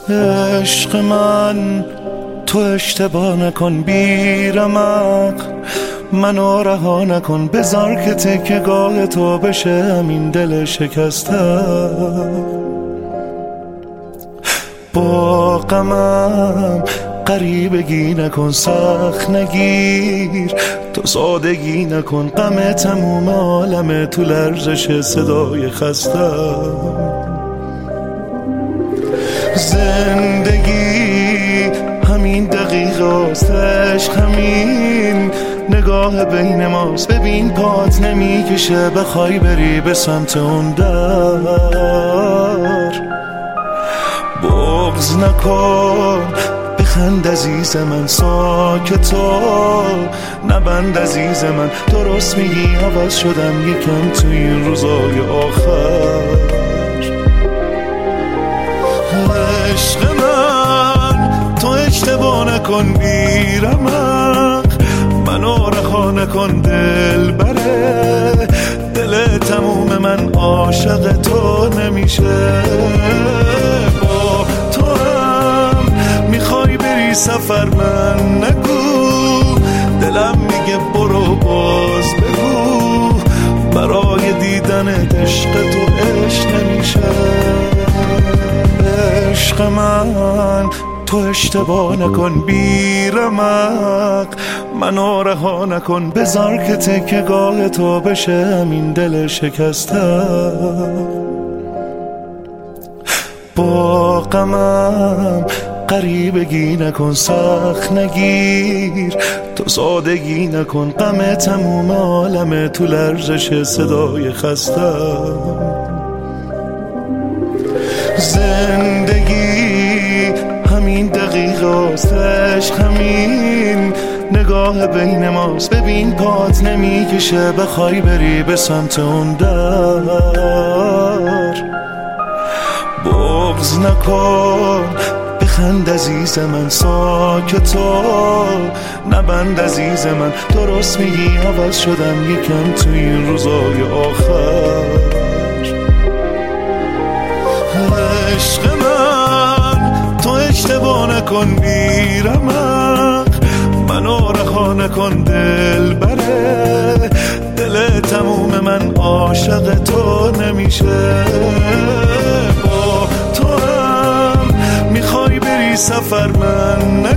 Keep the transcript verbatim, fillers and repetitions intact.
عشق من تو اشتباه نکن بیرمق، منو رها نکن، بذار که تکیه‌گاه تو بشه همین دل شکسته. با غمم غریبگی نکن، سخت نگیر، تو سادگی نکن، غم تموم عالم تو لرزش صدای خسته. زندگی همین دقیقه است، عشق همین نگاه بین ماست. ببین پات نمیکشه بخوای بری به سمت اون در، بغض نکن، بخند عزیز من، ساکتا نبند عزیز من. درست میگی عوض شدم یکم تو این روزای آخر. عشق من تو اشتباه نکن بیرمق، منو رها نکن دل بره، دل تموم من عاشق تو نمیشه. با تو هم میخوای بری سفر، من نگو، دلم میگه برو باز بگو، برای دیدن عشق تو عشق نمیشه. عشق من تو اشتباه نکن بیرمق، منو رها نکن، بذار که تکیه‌گاه تو بشه همین دل شکسته. با غمم غریبگی نکن، سخت نگیر، تو سادگی نکن، غم تموم عالم تو لرزش صدای خسته. زندگی همین دقیقه است، عشق همین نگاه بین ماست. ببین پات نمیکشه بخوای بری به سمت اون در، بغض نکن، بخند عزیز من، ساکتا نبند عزیز من. درست میگی عوض شدم یکم تو این روزای آخر. عشق من تو اشتباه نکن بیرمق، منو رها نکن دل بره، دل تموم من عاشق تو نمیشه. با تو هم میخوای بری سفر، من